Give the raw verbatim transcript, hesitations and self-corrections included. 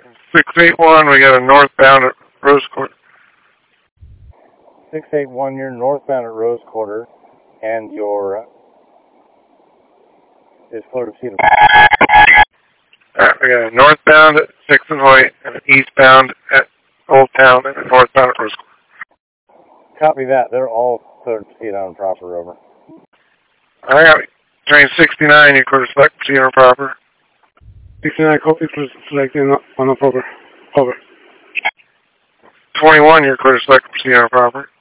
six eight one, we got a northbound at Rose Quarter. six eight one, you're northbound at Rose Quarter, and your uh, is clear to see the... Alright, we got a northbound at sixth and Hoyt, and an eastbound at Old Town, and a northbound at Rose Quarter. Copy that. They're all clear to proceed on proper, over. Alright, train sixty-nine, you're clear to select proceed on proper. sixty-nine, copy for selecting on a proper, over. twenty-one, you're clear to select proceed on proper.